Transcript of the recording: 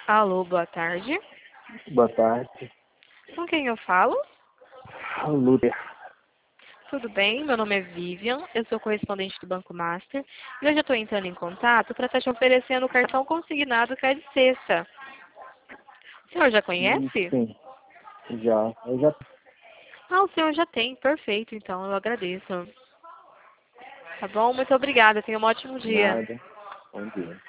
Alô, boa tarde. Boa tarde. Com quem eu falo? Lúcia. Tudo bem? Meu nome é Vivian, eu sou correspondente do Banco Master e hoje eu estou entrando em contato para estar te oferecendo o cartão consignado Crédito Sexta. O senhor já conhece? Sim, já. Eu já Ah, o senhor já tem. Perfeito, então, eu agradeço. Tá bom? Muito obrigada. Tenha um ótimo dia. nada. Bom dia.